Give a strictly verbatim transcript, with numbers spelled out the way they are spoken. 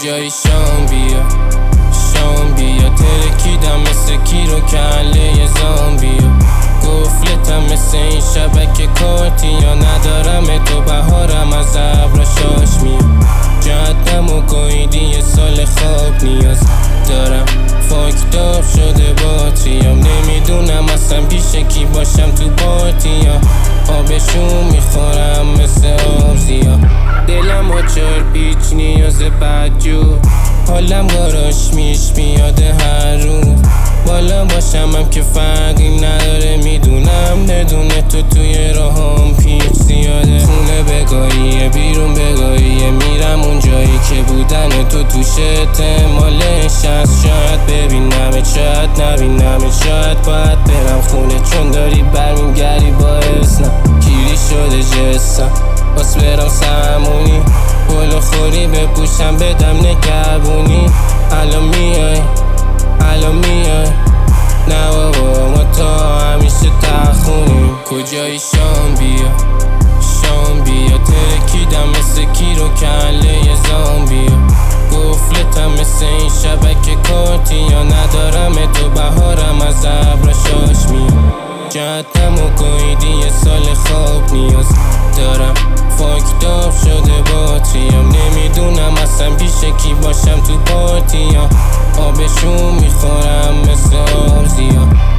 کجایی شام بیا شام بیا ترکیدم مثل کیرو کله زامبیا گفلتم مثل این شبکه کارتی یا ندارم تو بهارم از ابر شاش میام جهدم و گویدی یه سال خواب نیاز دارم فاکتاب شده باتریم نمیدونم اصلا پیش کی باشم تو پارتی یا آبشون میخورم مثل آبزیا دلم آچار پیچ نیاز بدجور حالم گاراش میش میاده هر روز بالا باشم هم که فرقی نداره میدونم ندونه تو توی راهم پیچ زیاده خونه بگاهیه بیرون بگاهیه میرم اون جایی که بودن تو توش احتمالش هست شاید ببینم شاید نبینم شاید باید برم خونه چون داری برمیگردی با اسنم کیری شده جسم باس برم سمونی بلو خوری بپوشم بدم نگهبونی الان میای الان میای نه بابا ما تا همیشه تخونیم کجایی شام بیا شام بیا ترکیدم مثل کیرو کله زامبیا گفلتم مثل این شبکه کارتی یا ندارم تو بهارم از ابر شاش میام جهدم و گویدی یه سال خواب نیاز دارم فاکتاب شده باتریم نمیدونم اصلا پیش کی باشم تو پارتی یا آبشون میخورم مثل آبزیا